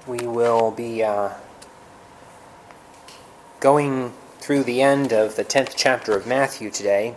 We will be going through the end of the 10th chapter of Matthew today,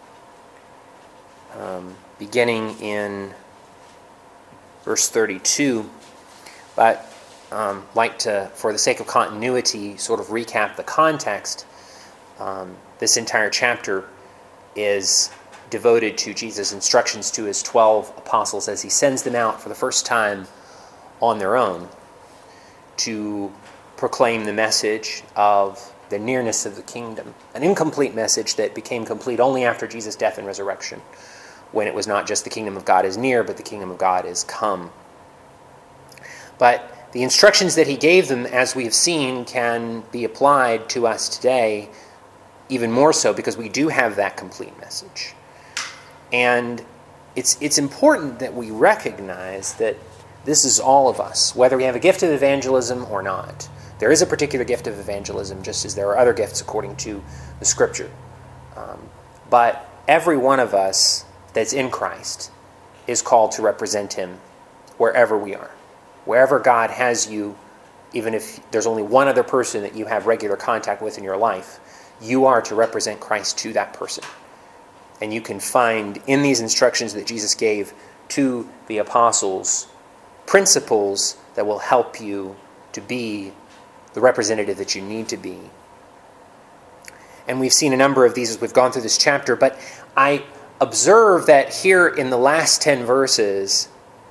beginning in verse 32, but like to, for the sake of continuity, sort of recap the context. This entire chapter is devoted to Jesus' instructions to his 12 apostles as he sends them out for the first time on their own to proclaim the message of the nearness of the kingdom, an incomplete message that became complete only after Jesus' death and resurrection, when it was not just the kingdom of God is near, but the kingdom of God is come. But the instructions that he gave them, as we have seen, can be applied to us today even more so because we do have that complete message. And it's important that we recognize that this is all of us, whether we have a gift of evangelism or not. There is a particular gift of evangelism, just as there are other gifts according to the Scripture. But every one of us that's in Christ is called to represent him wherever we are. Wherever God has you, even if there's only one other person that you have regular contact with in your life, you are to represent Christ to that person. And you can find in these instructions that Jesus gave to the apostles principles that will help you to be the representative that you need to be. And we've seen a number of these as we've gone through this chapter, but I observe that here in the last 10 verses,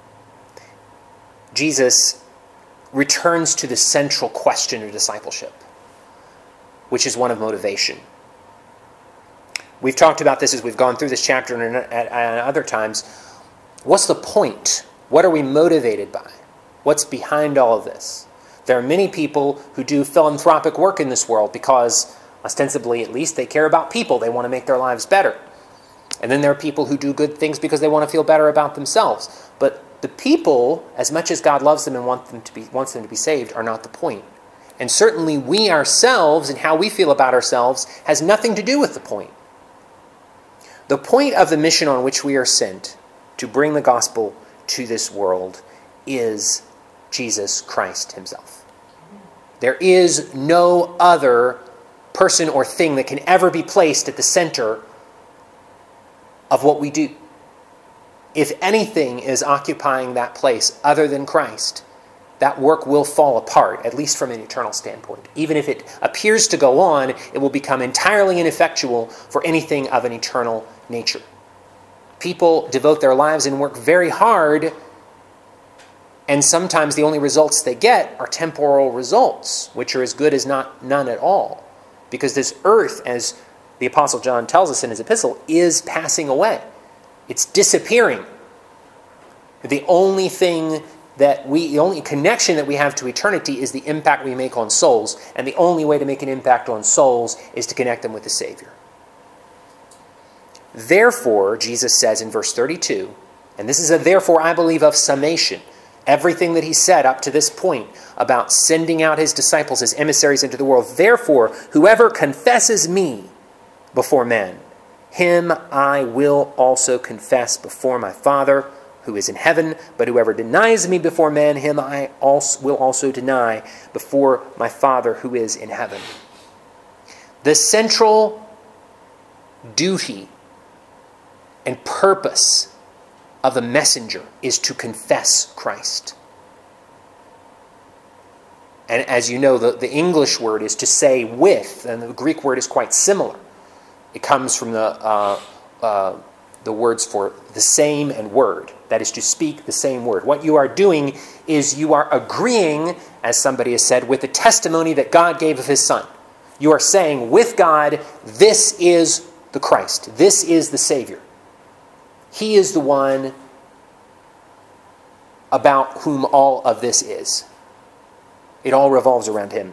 Jesus returns to the central question of discipleship, which is one of motivation. We've talked about this as we've gone through this chapter and at other times. What's the point? What are we motivated by? What's behind all of this? There are many people who do philanthropic work in this world because, ostensibly at least, they care about people. They want to make their lives better. And then there are people who do good things because they want to feel better about themselves. But the people, as much as God loves them and wants them to be saved, are not the point. And certainly we ourselves and how we feel about ourselves has nothing to do with the point. The point of the mission on which we are sent to bring the gospel to this world is Jesus Christ himself. There is no other person or thing that can ever be placed at the center of what we do. If anything is occupying that place other than Christ, that work will fall apart, at least from an eternal standpoint. Even if it appears to go on, it will become entirely ineffectual for anything of an eternal nature. People devote their lives and work very hard, and sometimes the only results they get are temporal results, which are as good as none at all. Because this earth, as the Apostle John tells us in his epistle, is passing away. It's disappearing. The only connection that we have to eternity is the impact we make on souls, and the only way to make an impact on souls is to connect them with the Savior. Therefore, Jesus says in verse 32, and this is a therefore, I believe, of summation, everything that he said up to this point about sending out his disciples as emissaries into the world. Therefore, whoever confesses me before men, him I will also confess before my Father who is in heaven. But whoever denies me before men, him I will also deny before my Father who is in heaven. The central duty and purpose of the messenger is to confess Christ. And as you know, the English word is to say with, and the Greek word is quite similar. It comes from the words for the same and word. That is to speak the same word. What you are doing is you are agreeing, as somebody has said, with the testimony that God gave of his Son. You are saying with God, this is the Christ. This is the Savior. He is the one about whom all of this is. It all revolves around him.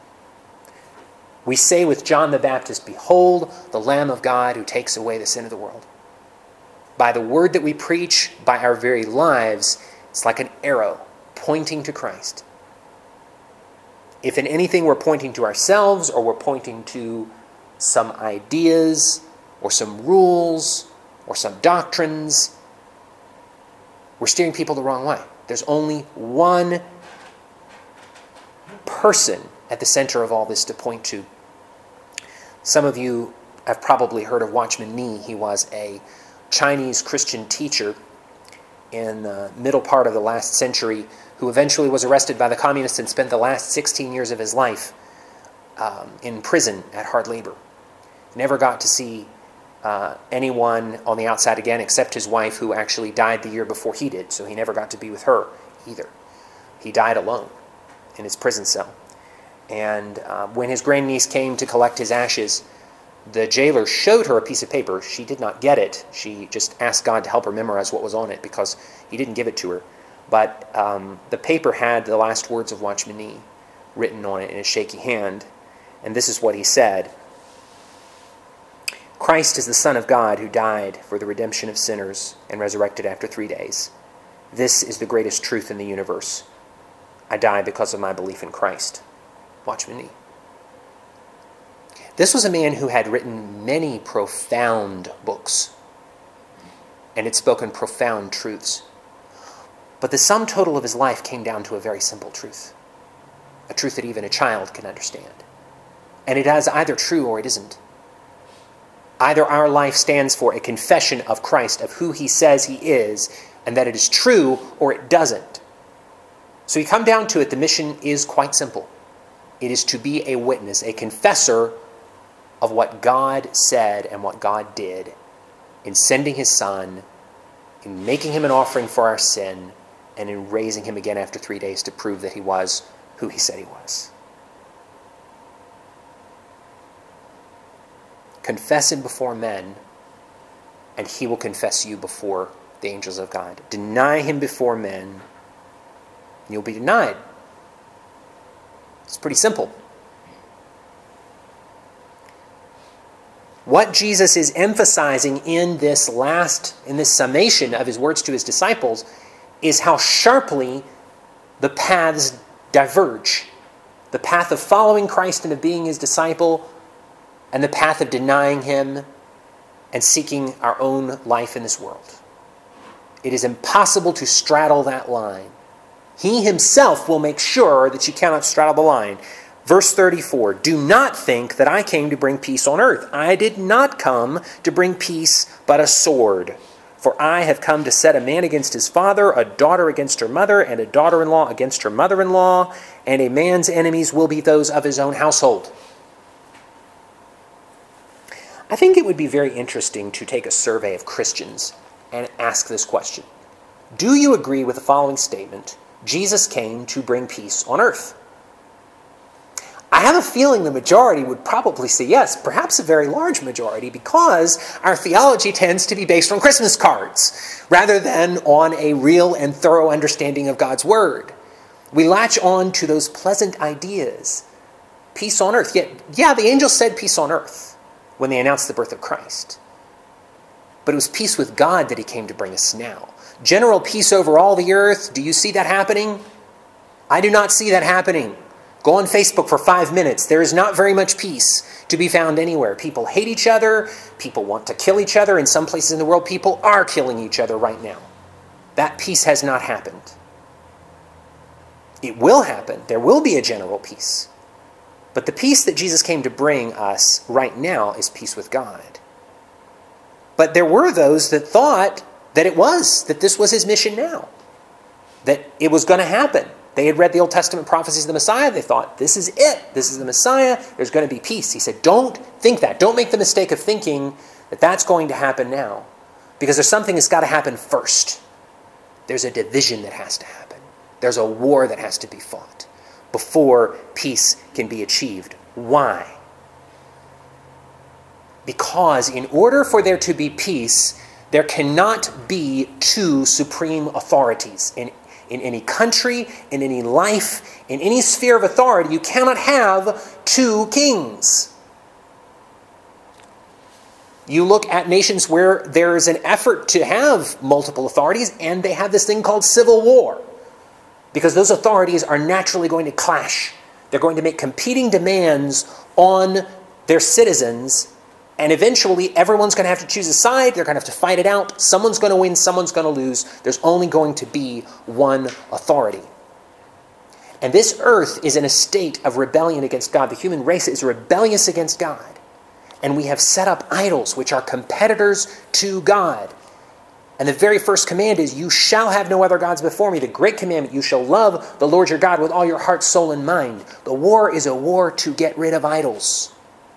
We say with John the Baptist, behold, the Lamb of God who takes away the sin of the world. By the word that we preach, by our very lives, it's like an arrow pointing to Christ. If in anything we're pointing to ourselves or we're pointing to some ideas or some rules or some doctrines, we're steering people the wrong way. There's only one person at the center of all this to point to. Some of you have probably heard of Watchman Nee. He was a Chinese Christian teacher in the middle part of the last century who eventually was arrested by the communists and spent the last 16 years of his life in prison at hard labor. Never got to see anyone on the outside again except his wife, who actually died the year before he did, so he never got to be with her either. He died alone in his prison cell. And when his grandniece came to collect his ashes, the jailer showed her a piece of paper. She did not get it. She just asked God to help her memorize what was on it because he didn't give it to her. But the paper had the last words of Watchman Nee written on it in a shaky hand. And this is what he said: Christ is the Son of God who died for the redemption of sinners and resurrected after 3 days. This is the greatest truth in the universe. I die because of my belief in Christ. Watchman Nee. This was a man who had written many profound books and had spoken profound truths. But the sum total of his life came down to a very simple truth, a truth that even a child can understand. And it is either true or it isn't. Either our life stands for a confession of Christ, of who he says he is, and that it is true, or it doesn't. So you come down to it, the mission is quite simple. It is to be a witness, a confessor of what God said and what God did in sending his Son, in making him an offering for our sin, and in raising him again after 3 days to prove that he was who he said he was. Confess him before men, and he will confess you before the angels of God. Deny him before men, and you'll be denied. It's pretty simple. What Jesus is emphasizing in this summation of his words to his disciples is how sharply the paths diverge. The path of following Christ and of being his disciple, and the path of denying him and seeking our own life in this world. It is impossible to straddle that line. He himself will make sure that you cannot straddle the line. Verse 34, do not think that I came to bring peace on earth. I did not come to bring peace, but a sword. For I have come to set a man against his father, a daughter against her mother, and a daughter-in-law against her mother-in-law, and a man's enemies will be those of his own household. I think it would be very interesting to take a survey of Christians and ask this question. Do you agree with the following statement? Jesus came to bring peace on earth. I have a feeling the majority would probably say yes, perhaps a very large majority, because our theology tends to be based on Christmas cards rather than on a real and thorough understanding of God's Word. We latch on to those pleasant ideas. Peace on earth. Yeah, the angels said peace on earth when they announced the birth of Christ. But it was peace with God that he came to bring us now. General peace over all the earth. Do you see that happening? I do not see that happening. Go on Facebook for 5 minutes. There is not very much peace to be found anywhere. People hate each other. People want to kill each other. In some places in the world, people are killing each other right now. That peace has not happened. It will happen. There will be a general peace. But the peace that Jesus came to bring us right now is peace with God. But there were those that thought that this was his mission now. That it was going to happen. They had read the Old Testament prophecies of the Messiah. They thought, this is it. This is the Messiah. There's going to be peace. He said, don't think that. Don't make the mistake of thinking that that's going to happen now. Because there's something that's got to happen first. There's a division that has to happen. There's a war that has to be fought before peace can be achieved. Why? Because in order for there to be peace, there cannot be two supreme authorities. In any country, in any life, in any sphere of authority, you cannot have two kings. You look at nations where there is an effort to have multiple authorities, and they have this thing called civil war. Because those authorities are naturally going to clash. They're going to make competing demands on their citizens, and eventually everyone's going to have to choose a side. They're going to have to fight it out. Someone's going to win, someone's going to lose. There's only going to be one authority. And this earth is in a state of rebellion against God. The human race is rebellious against God. And we have set up idols which are competitors to God. And the very first command is, you shall have no other gods before me. The great commandment, you shall love the Lord your God with all your heart, soul, and mind. The war is a war to get rid of idols.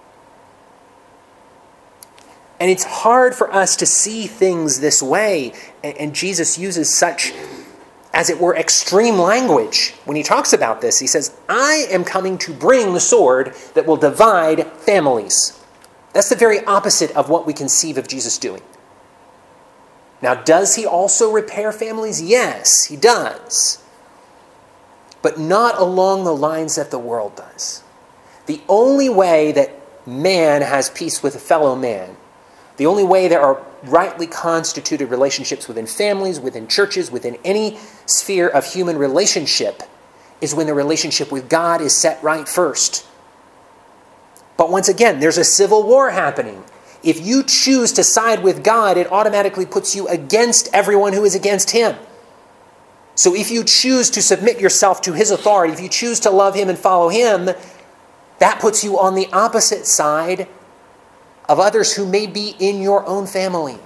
And it's hard for us to see things this way. And Jesus uses such, as it were, extreme language. When he talks about this, he says, I am coming to bring the sword that will divide families. That's the very opposite of what we conceive of Jesus doing. Now, does he also repair families? Yes, he does. But not along the lines that the world does. The only way that man has peace with a fellow man, the only way there are rightly constituted relationships within families, within churches, within any sphere of human relationship, is when the relationship with God is set right first. But once again, there's a civil war happening. If you choose to side with God, it automatically puts you against everyone who is against him. So if you choose to submit yourself to his authority, if you choose to love him and follow him, that puts you on the opposite side of others who may be in your own family.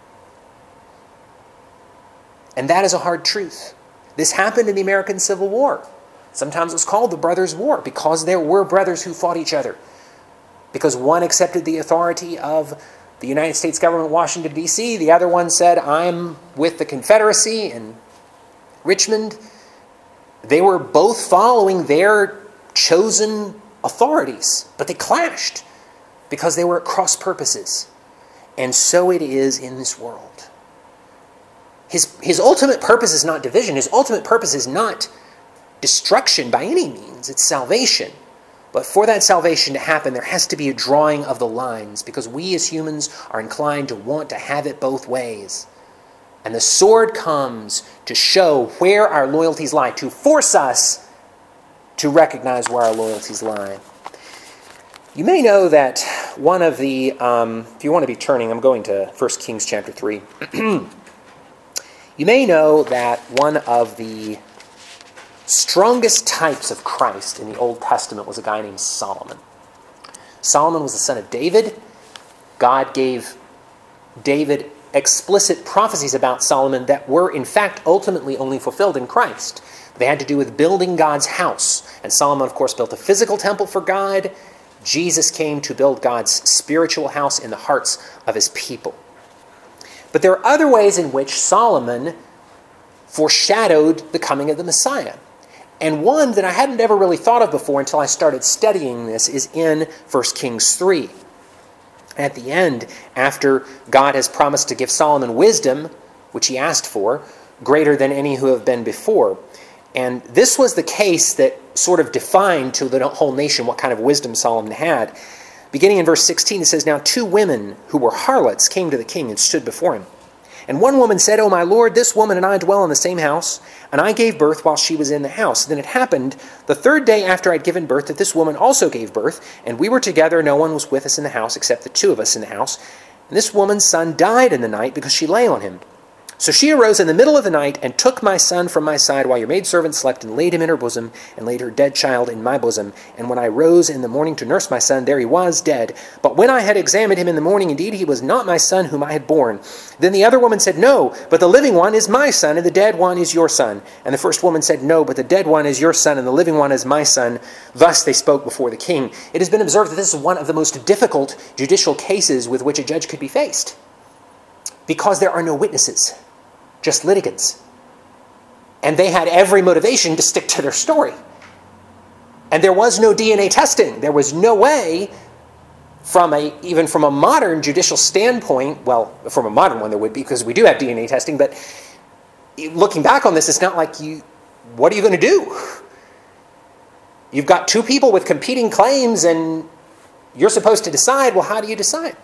And that is a hard truth. This happened in the American Civil War. Sometimes it was called the Brothers' War because there were brothers who fought each other. Because one accepted the authority of the United States government, Washington, D.C. The other one said, I'm with the Confederacy in Richmond. They were both following their chosen authorities, but they clashed because they were at cross purposes. And so it is in this world. His ultimate purpose is not division. His ultimate purpose is not destruction by any means. It's salvation. But for that salvation to happen, there has to be a drawing of the lines, because we as humans are inclined to want to have it both ways. And the sword comes to show where our loyalties lie, to force us to recognize where our loyalties lie. You may know that one of the, if you want to be turning, I'm going to 1 Kings chapter 3. You may know that one of the strongest types of Christ in the Old Testament was a guy named Solomon. Solomon was the son of David. God gave David explicit prophecies about Solomon that were, in fact, ultimately only fulfilled in Christ. They had to do with building God's house. And Solomon, of course, built a physical temple for God. Jesus came to build God's spiritual house in the hearts of his people. But there are other ways in which Solomon foreshadowed the coming of the Messiah. And one that I hadn't ever really thought of before until I started studying this is in 1 Kings 3. At the end, after God has promised to give Solomon wisdom, which he asked for, greater than any who have been before. And this was the case that sort of defined to the whole nation what kind of wisdom Solomon had. Beginning in verse 16, it says, Now 2 women who were harlots came to the king and stood before him. And one woman said, O my lord, this woman and I dwell in the same house, and I gave birth while she was in the house. Then it happened the 3rd day after I'd given birth that this woman also gave birth, and we were together. No one was with us in the house except the 2 of us in the house. And this woman's son died in the night because she lay on him. So she arose in the middle of the night and took my son from my side while your maidservant slept, and laid him in her bosom, and laid her dead child in my bosom. And when I rose in the morning to nurse my son, there he was, dead. But when I had examined him in the morning, indeed he was not my son whom I had born. Then the other woman said, No, but the living one is my son, and the dead one is your son. And the first woman said, No, but the dead one is your son, and the living one is my son. Thus they spoke before the king. It has been observed that this is one of the most difficult judicial cases with which a judge could be faced, because there are no witnesses, just litigants. And they had every motivation to stick to their story. And there was no DNA testing. There was no way, even from a modern judicial standpoint, well, from a modern one there would be, because we do have DNA testing, but looking back on this, it's not like what are you going to do? You've got 2 people with competing claims, and you're supposed to decide, well, how do you decide?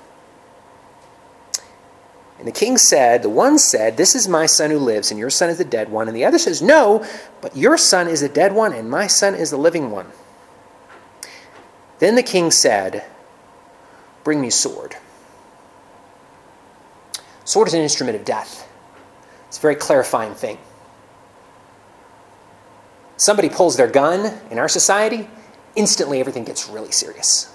And the king said, the one said, This is my son who lives, and your son is the dead one. And the other says, No, but your son is the dead one, and my son is the living one. Then the king said, Bring me a sword. Sword is an instrument of death. It's a very clarifying thing. somebody pulls their gun in our society, instantly everything gets really serious.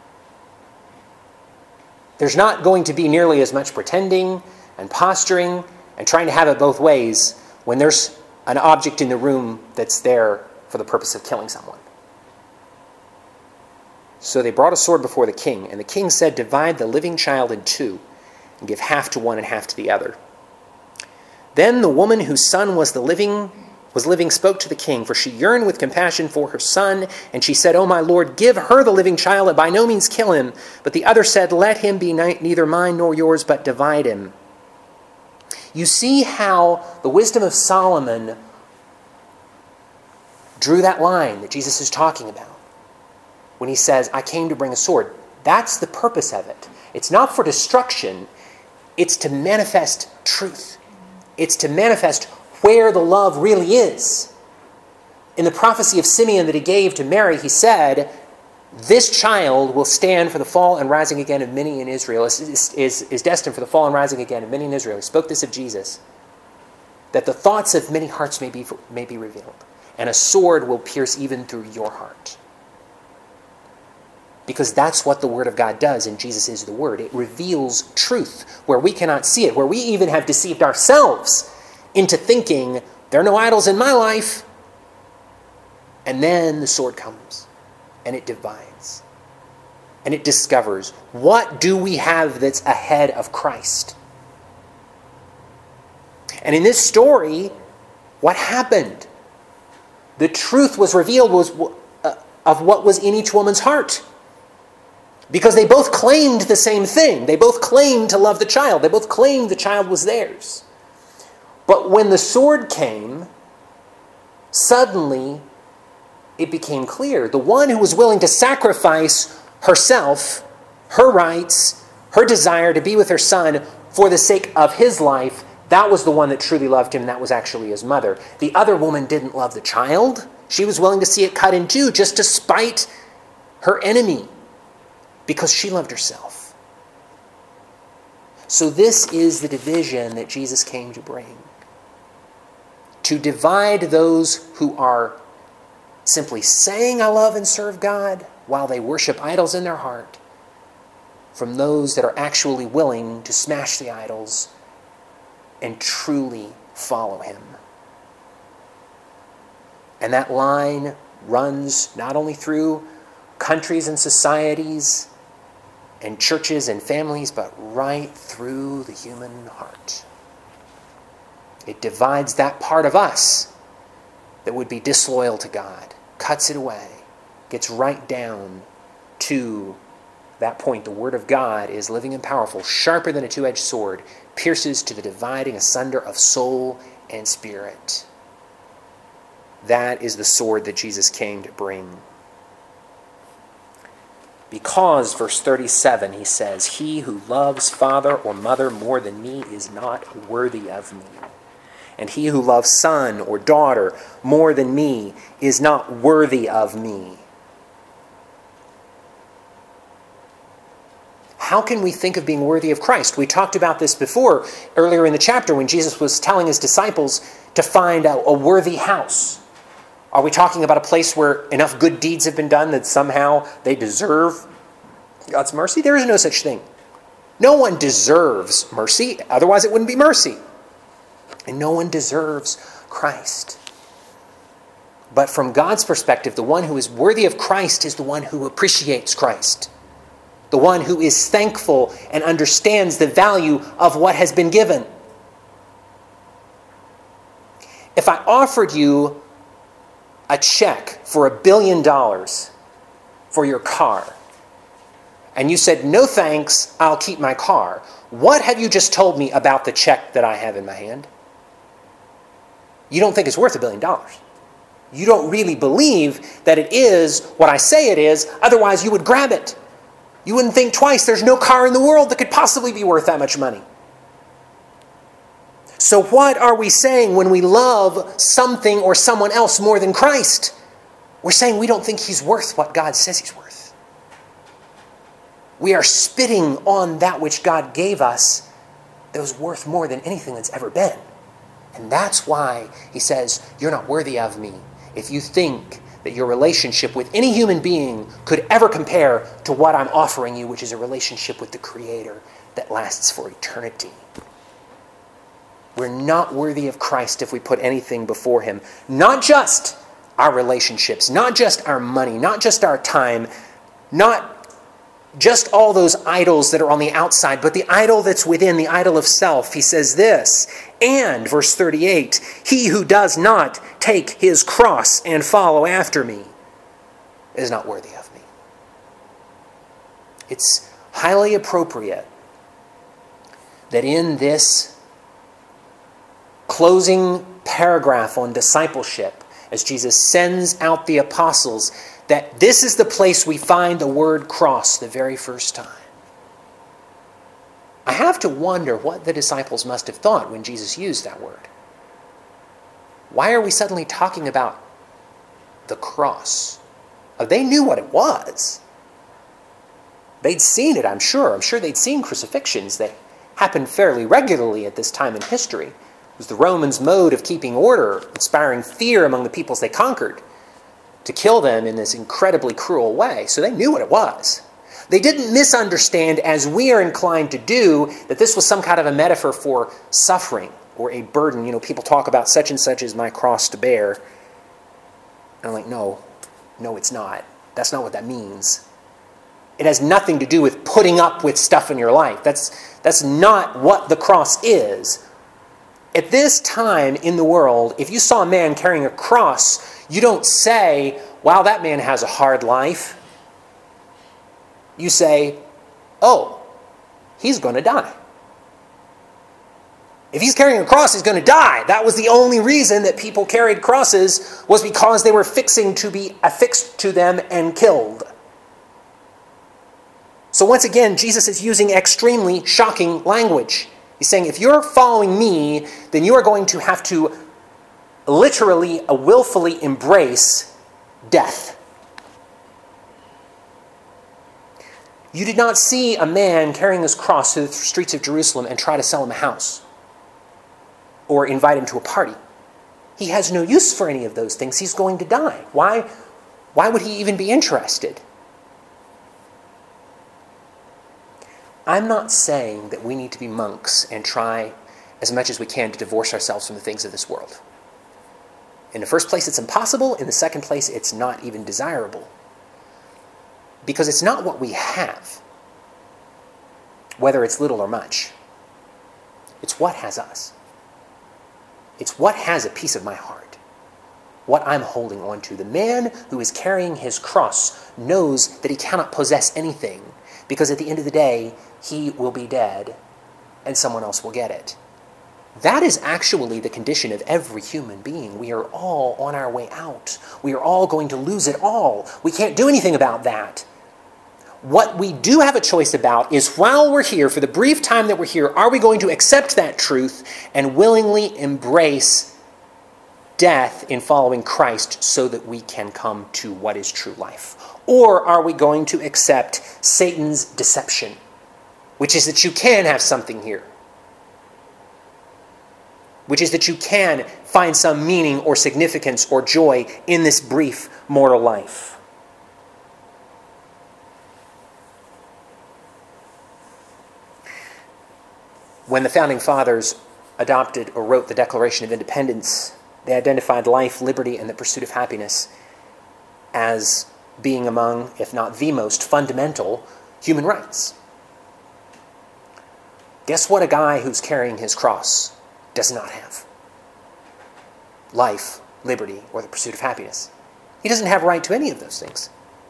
There's not going to be nearly as much pretending and posturing and trying to have it both ways when there's an object in the room that's there for the purpose of killing someone. So they brought a sword before the king, and the king said, "Divide the living child in two, and give half to one and half to the other." Then the woman whose son was living spoke to the king, for she yearned with compassion for her son, and she said, "O my lord, give her the living child, and by no means kill him." But the other said, "Let him be neither mine nor yours, but divide him." You see how the wisdom of Solomon drew that line that Jesus is talking about when he says, "I came to bring a sword." That's the purpose of it. It's not for destruction. It's to manifest truth. It's to manifest where the love really is. In the prophecy of Simeon that he gave to Mary, he said, "This child will stand for the fall and rising again of many in Israel," is destined for the fall and rising again of many in Israel. He spoke this of Jesus, that the thoughts of many hearts may be revealed, and a sword will pierce even through your heart. Because that's what the Word of God does, and Jesus is the Word. It reveals truth where we cannot see it, where we even have deceived ourselves into thinking, there are no idols in my life. And then the sword comes, and it divides. And it discovers, what do we have that's ahead of Christ? And in this story, what happened? The truth was revealed of what was in each woman's heart. Because they both claimed the same thing. They both claimed to love the child. They both claimed the child was theirs. But when the sword came, suddenly it became clear. The one who was willing to sacrifice herself, her rights, her desire to be with her son for the sake of his life, that was the one that truly loved him. That was actually his mother. The other woman didn't love the child. She was willing to see it cut in two just to spite her enemy, because she loved herself. So this is the division that Jesus came to bring. To divide those who are simply saying, "I love and serve God," while they worship idols in their heart, from those that are actually willing to smash the idols and truly follow him. And that line runs not only through countries and societies and churches and families, but right through the human heart. It divides that part of us that would be disloyal to God, cuts it away, gets right down to that point. The Word of God is living and powerful, sharper than a two-edged sword, pierces to the dividing asunder of soul and spirit. That is the sword that Jesus came to bring. Because, verse 37, he says, "He who loves father or mother more than me is not worthy of me. And he who loves son or daughter more than me is not worthy of me." How can we think of being worthy of Christ? We talked about this before, earlier in the chapter, when Jesus was telling his disciples to find a worthy house. Are we talking about a place where enough good deeds have been done that somehow they deserve God's mercy? There is no such thing. No one deserves mercy, otherwise it wouldn't be mercy. And no one deserves Christ. But from God's perspective, the one who is worthy of Christ is the one who appreciates Christ. The one who is thankful and understands the value of what has been given. If I offered you a check for $1 billion for your car, and you said, "No thanks, I'll keep my car," what have you just told me about the check that I have in my hand? You don't think it's worth $1 billion. You don't really believe that it is what I say it is, otherwise you would grab it. You wouldn't think twice. There's no car in the world that could possibly be worth that much money. So what are we saying when we love something or someone else more than Christ? We're saying we don't think he's worth what God says he's worth. We are spitting on that which God gave us that was worth more than anything that's ever been. And that's why he says, "You're not worthy of me." if you think that your relationship with any human being could ever compare to what I'm offering you, which is a relationship with the Creator that lasts for eternity. We're not worthy of Christ if we put anything before him. Not just our relationships, not just our money, not just our time, not just all those idols that are on the outside, but the idol that's within, the idol of self. He says this, and, verse 38, he who does not take his cross and follow after me is not worthy of me. It's highly appropriate that in this closing paragraph on discipleship, as Jesus sends out the apostles, that this is the place we find the word cross the very first time. I have to wonder what the disciples must have thought when Jesus used that word. Why are we suddenly talking about the cross? They knew what it was. They'd seen it, I'm sure. I'm sure they'd seen crucifixions that happened fairly regularly at this time in history. It was the Romans' mode of keeping order, inspiring fear among the peoples they conquered, to kill them in this incredibly cruel way. So they knew what it was. They didn't misunderstand, as we are inclined to do, that this was some kind of a metaphor for suffering or a burden. You know, people talk about such and such is my cross to bear. And I'm like, no, it's not. That's not what that means. It has nothing to do with putting up with stuff in your life. That's not what the cross is. At this time in the world, if you saw a man carrying a cross, you don't say, wow, that man has a hard life. You say, oh, he's going to die. If he's carrying a cross, he's going to die. That was the only reason that people carried crosses, was because they were fixing to be affixed to them and killed. So once again, Jesus is using extremely shocking language. He's saying, if you're following me, then you are going to have to literally, willfully embrace death. You did not see a man carrying his cross through the streets of Jerusalem and try to sell him a house or invite him to a party. He has no use for any of those things. He's going to die. Why would he even be interested? I'm not saying that we need to be monks and try as much as we can to divorce ourselves from the things of this world. In the first place, it's impossible. In the second place, it's not even desirable. Because it's not what we have, whether it's little or much. It's what has us. It's what has a piece of my heart, what I'm holding on to. The man who is carrying his cross knows that he cannot possess anything, because at the end of the day, he will be dead and someone else will get it. That is actually the condition of every human being. We are all on our way out. We are all going to lose it all. We can't do anything about that. What we do have a choice about is, while we're here, for the brief time that we're here, are we going to accept that truth and willingly embrace death in following Christ so that we can come to what is true life? Or are we going to accept Satan's deception, which is that you can have something here, which is that you can find some meaning or significance or joy in this brief mortal life? When the Founding Fathers adopted or wrote the Declaration of Independence, they identified life, liberty, and the pursuit of happiness as being among, if not the most fundamental, human rights. Guess what a guy who's carrying his cross does not have? Life, liberty, or the pursuit of happiness. He doesn't have right to any of those things.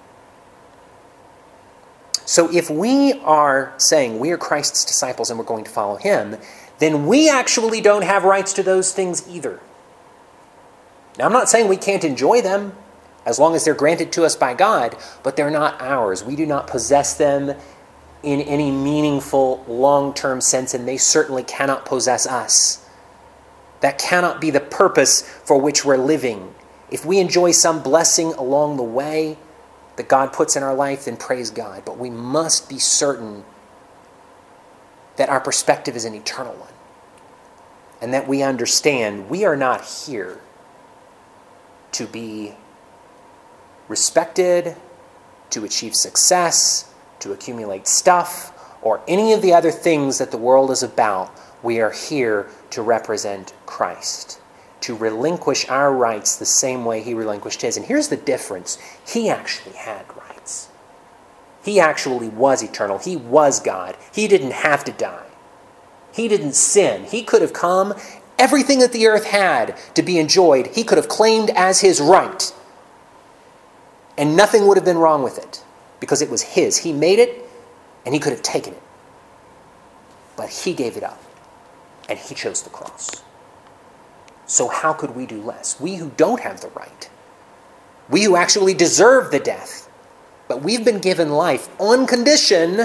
So if we are saying we are Christ's disciples and we're going to follow him, then we actually don't have rights to those things either. Now, I'm not saying we can't enjoy them as long as they're granted to us by God, but they're not ours. We do not possess them in any meaningful, long-term sense, and they certainly cannot possess us. That cannot be the purpose for which we're living. If we enjoy some blessing along the way that God puts in our life, then praise God. But we must be certain that our perspective is an eternal one, and that we understand we are not here to be respected, to achieve success, to accumulate stuff, or any of the other things that the world is about. We are here to represent Christ, to relinquish our rights the same way he relinquished his. And here's the difference. He actually had rights. He actually was eternal. He was God. He didn't have to die. He didn't sin. He could have come, everything that the earth had to be enjoyed, he could have claimed as his right. And nothing would have been wrong with it, because it was his. He made it, and he could have taken it. But he gave it up, and he chose the cross. So how could we do less? We who don't have the right, we who actually deserve the death, but we've been given life on condition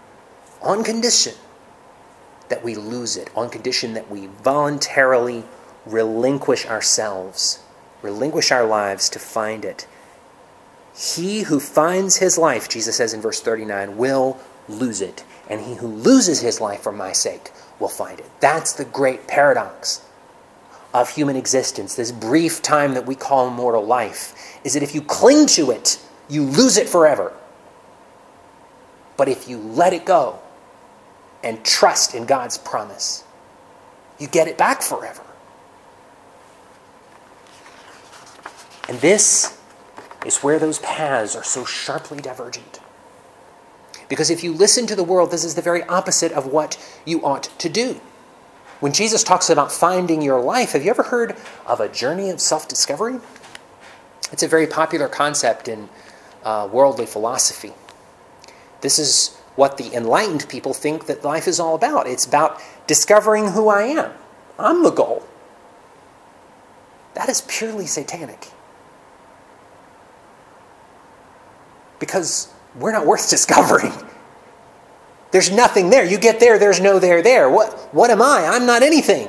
that we lose it, on condition that we voluntarily relinquish ourselves, relinquish our lives to find it. He who finds his life, Jesus says in verse 39, will lose it. And he who loses his life for my sake will find it. That's the great paradox of human existence, this brief time that we call mortal life, is that if you cling to it, you lose it forever. But if you let it go and trust in God's promise, you get it back forever. And this is where those paths are so sharply divergent. Because if you listen to the world, this is the very opposite of what you ought to do. When Jesus talks about finding your life, have you ever heard of a journey of self-discovery? It's a very popular concept in worldly philosophy. This is what the enlightened people think that life is all about. It's about discovering who I am. I'm the goal. That is purely satanic. Because we're not worth discovering. There's nothing there. You get there, there's no there. What am I? I'm not anything.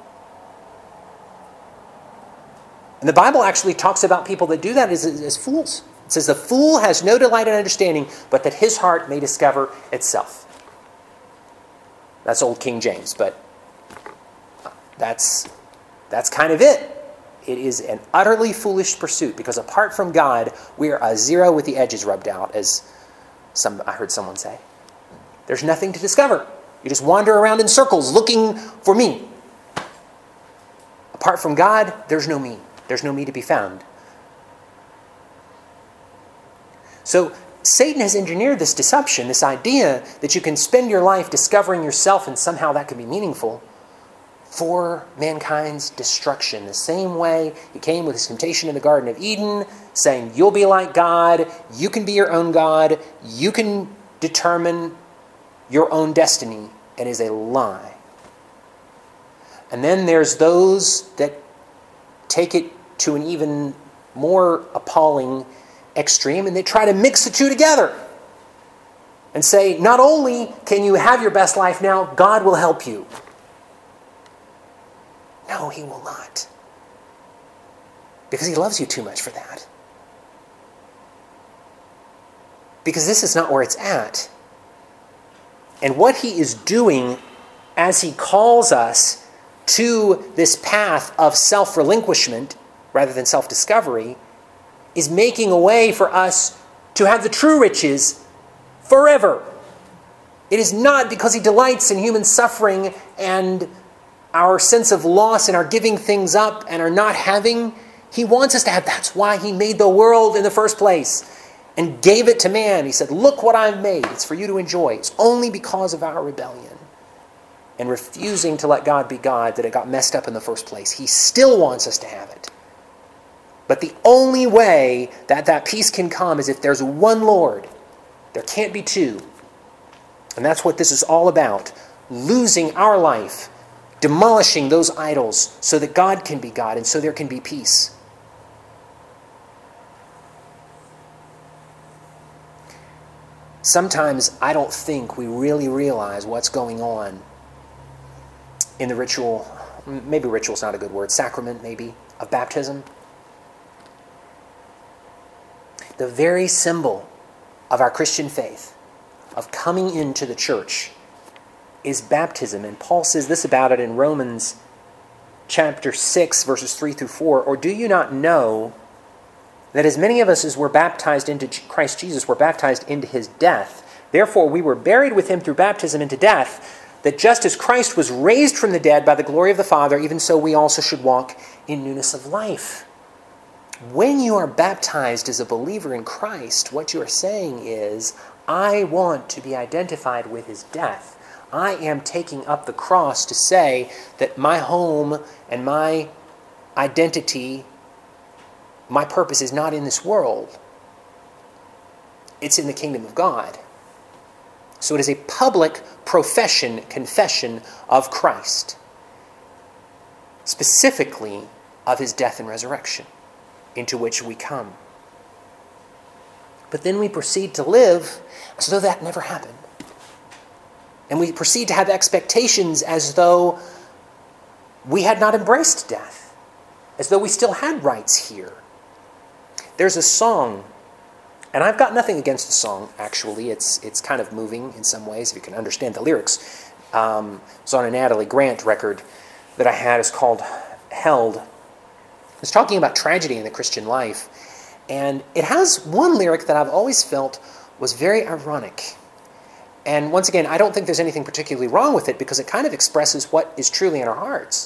And the Bible actually talks about people that do that as fools. It says, the fool has no delight in understanding, but that his heart may discover itself. That's old King James, but that's kind of it. It is an utterly foolish pursuit, because apart from God, we are a zero with the edges rubbed out, as I heard someone say. There's nothing to discover. You just wander around in circles looking for me. Apart from God, there's no me. There's no me to be found. So Satan has engineered this deception, this idea that you can spend your life discovering yourself and somehow that can be meaningful, for mankind's destruction. The same way he came with his temptation in the Garden of Eden, saying, you'll be like God, you can be your own God, you can determine your own destiny. It is a lie. And then there's those that take it to an even more appalling extreme, and they try to mix the two together and say, not only can you have your best life now, God will help you. No, he will not. Because he loves you too much for that. Because this is not where it's at. And what he is doing as he calls us to this path of self-relinquishment rather than self-discovery is making a way for us to have the true riches forever. It is not because he delights in human suffering and our sense of loss and our giving things up and our not having. He wants us to have. That's why he made the world in the first place and gave it to man. He said, look what I've made. It's for you to enjoy. It's only because of our rebellion and refusing to let God be God that it got messed up in the first place. He still wants us to have it. But the only way that that peace can come is if there's one Lord. There can't be two. And that's what this is all about. Losing our life, demolishing those idols so that God can be God and so there can be peace. Sometimes I don't think we really realize what's going on in the ritual, maybe ritual's not a good word, sacrament maybe, of baptism. The very symbol of our Christian faith, of coming into the church, is baptism. And Paul says this about it in Romans chapter 6, verses 3 through 4. Or do you not know that as many of us as were baptized into Christ Jesus were baptized into his death. Therefore we were buried with him through baptism into death, that just as Christ was raised from the dead by the glory of the Father, even so we also should walk in newness of life. When you are baptized as a believer in Christ, what you are saying is, I want to be identified with his death. I am taking up the cross to say that my home and my identity, my purpose is not in this world. It's in the kingdom of God. So it is a public confession of Christ, specifically of his death and resurrection, into which we come. But then we proceed to live as though that never happened. And we proceed to have expectations as though we had not embraced death, as though we still had rights here. There's a song, and I've got nothing against the song, actually. It's kind of moving in some ways, if you can understand the lyrics. It's on a Natalie Grant record that I had. It's called Held. It's talking about tragedy in the Christian life. And it has one lyric that I've always felt was very ironic. And once again, I don't think there's anything particularly wrong with it because it kind of expresses what is truly in our hearts.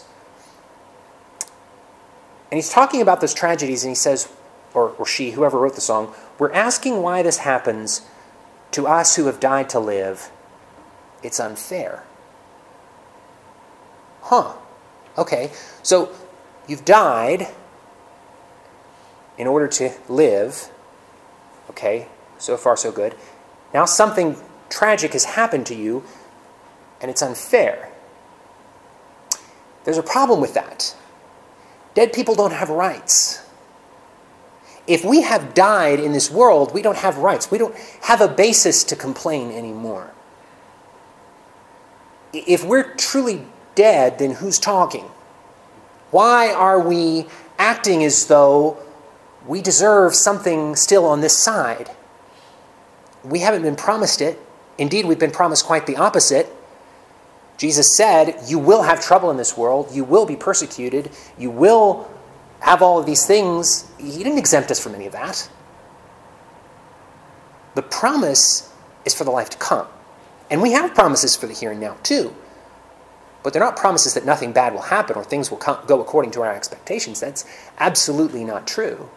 And he's talking about those tragedies, and he says, or she, whoever wrote the song, we're asking why this happens to us who have died to live. It's unfair. Okay, so you've died in order to live. Okay, so far so good. Now something tragic has happened to you, and it's unfair. There's a problem with that. Dead people don't have rights. If we have died in this world, we don't have rights. We don't have a basis to complain anymore. If we're truly dead, then who's talking? Why are we acting as though we deserve something still on this side? We haven't been promised it. Indeed, we've been promised quite the opposite. Jesus said, you will have trouble in this world. You will be persecuted. You will have all of these things. He didn't exempt us from any of that. The promise is for the life to come. And we have promises for the here and now too. But they're not promises that nothing bad will happen or things will go according to our expectations. That's absolutely not true.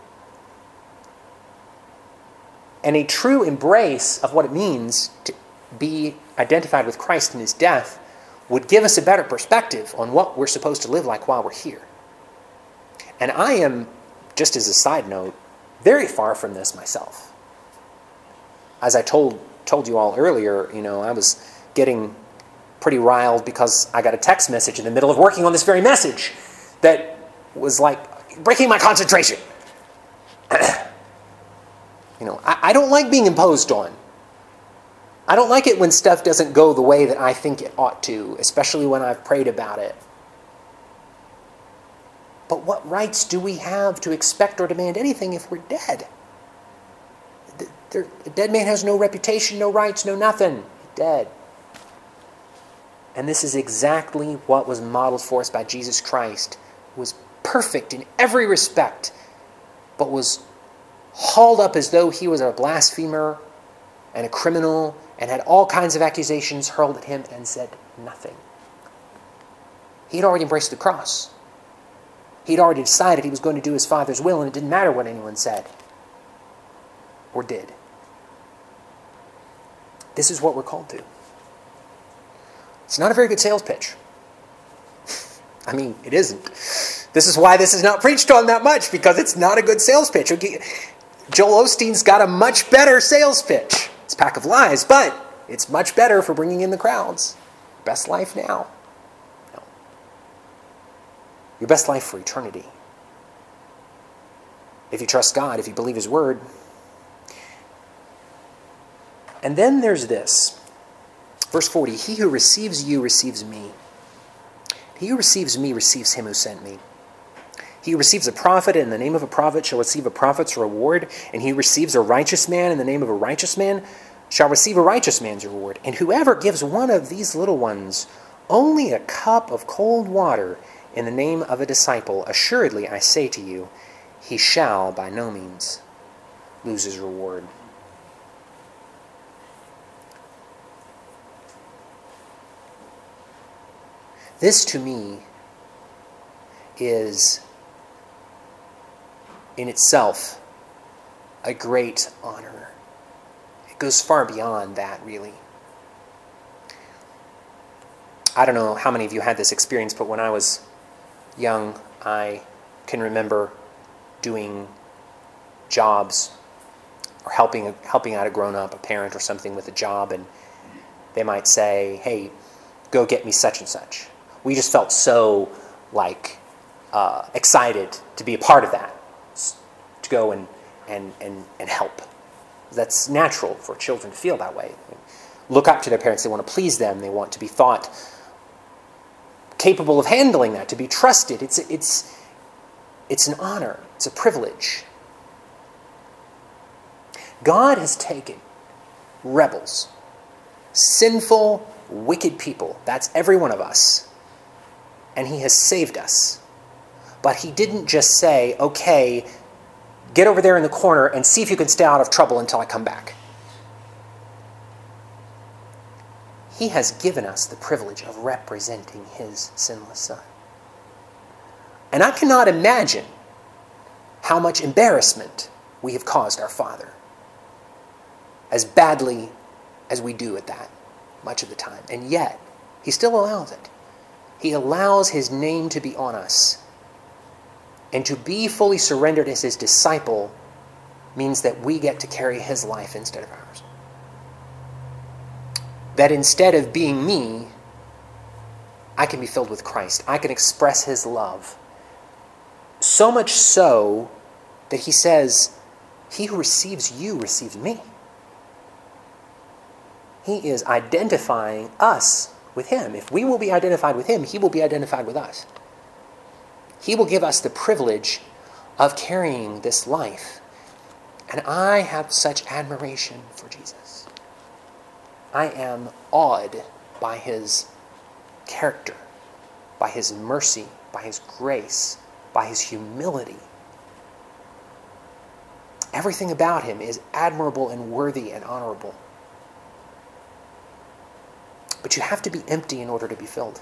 And a true embrace of what it means to be identified with Christ in his death would give us a better perspective on what we're supposed to live like while we're here. And I am, just as a side note, very far from this myself. As I told you all earlier, I was getting pretty riled because I got a text message in the middle of working on this very message that was like breaking my concentration. I don't like being imposed on. I don't like it when stuff doesn't go the way that I think it ought to, especially when I've prayed about it. But what rights do we have to expect or demand anything if we're dead? The dead man has no reputation, no rights, no nothing. Dead. And this is exactly what was modeled for us by Jesus Christ, who was perfect in every respect, but was hauled up as though he was a blasphemer and a criminal and had all kinds of accusations hurled at him and said nothing. He had already embraced the cross. He'd already decided he was going to do his Father's will, and it didn't matter what anyone said or did. This is what we're called to. It's not a very good sales pitch. I mean, it isn't. This is why this is not preached on that much, because it's not a good sales pitch. Joel Osteen's got a much better sales pitch. It's a pack of lies, but it's much better for bringing in the crowds. Best life now. No. Your best life for eternity. If you trust God, if you believe his word. And then there's this. Verse 40, he who receives you receives me. He who receives me receives him who sent me. He who receives a prophet in the name of a prophet shall receive a prophet's reward, and he who receives a righteous man in the name of a righteous man shall receive a righteous man's reward. And whoever gives one of these little ones only a cup of cold water in the name of a disciple, assuredly I say to you, he shall by no means loses reward. This, to me, is in itself a great honor. It goes far beyond that, really. I don't know how many of you had this experience, but when I was young, I can remember doing jobs or helping out a grown-up, a parent or something with a job, and they might say, hey, go get me such and such. We just felt so excited to be a part of that, to go and help. That's natural for children to feel that way. Look up to their parents. They want to please them. They want to be thought capable of handling that, to be trusted. It's an honor. It's a privilege. God has taken rebels, sinful, wicked people. That's every one of us. And he has saved us. But he didn't just say, okay, get over there in the corner and see if you can stay out of trouble until I come back. He has given us the privilege of representing his sinless Son. And I cannot imagine how much embarrassment we have caused our Father, as badly as we do at that much of the time. And yet, he still allows it. He allows his name to be on us. And to be fully surrendered as his disciple means that we get to carry his life instead of ours. That instead of being me, I can be filled with Christ. I can express his love. So much so that he says, he who receives you receives me. He is identifying us with him. If we will be identified with him, he will be identified with us. He will give us the privilege of carrying this life. And I have such admiration for Jesus. I am awed by his character, by his mercy, by his grace, by his humility. Everything about him is admirable and worthy and honorable. But you have to be empty in order to be filled.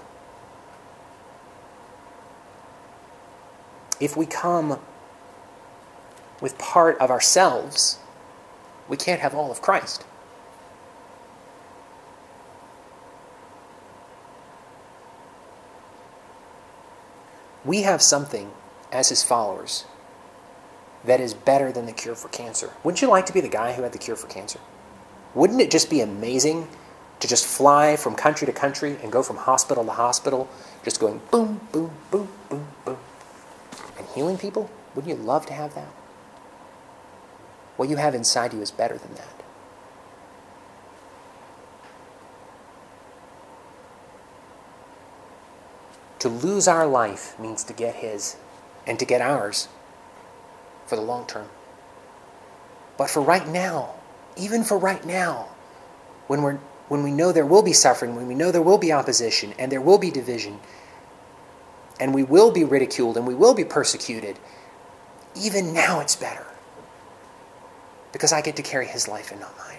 If we come with part of ourselves, we can't have all of Christ. We have something as his followers that is better than the cure for cancer. Wouldn't you like to be the guy who had the cure for cancer? Wouldn't it just be amazing to just fly from country to country and go from hospital to hospital, just going boom, boom, boom, boom, boom, and healing people? Wouldn't you love to have that? What you have inside you is better than that. To lose our life means to get his and to get ours for the long term. But for right now, even for right now, when we know there will be suffering, when we know there will be opposition, and there will be division, and we will be ridiculed, and we will be persecuted, even now it's better. Because I get to carry his life and not mine.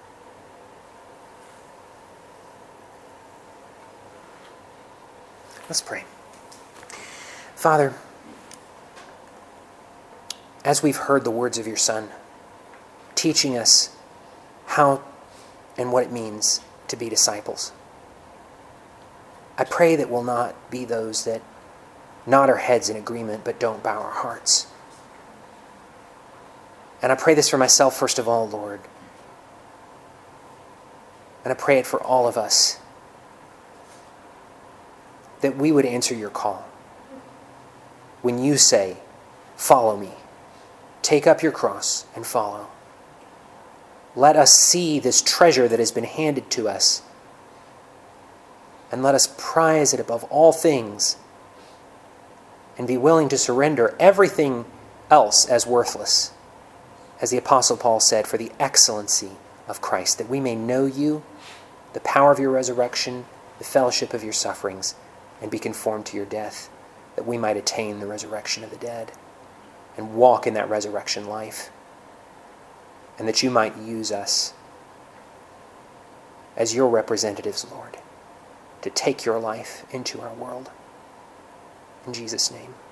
Let's pray. Father, as we've heard the words of your Son, teaching us how and what it means to be disciples, I pray that we'll not be those that nod our heads in agreement but don't bow our hearts. And I pray this for myself first of all, Lord. And I pray it for all of us, that we would answer your call. When you say, follow me, take up your cross and follow. Let us see this treasure that has been handed to us, and let us prize it above all things and be willing to surrender everything else as worthless, as the Apostle Paul said, for the excellency of Christ, that we may know you, the power of your resurrection, the fellowship of your sufferings, and be conformed to your death, that we might attain the resurrection of the dead and walk in that resurrection life. and that you might use us as your representatives, Lord, to take your life into our world. In Jesus' name.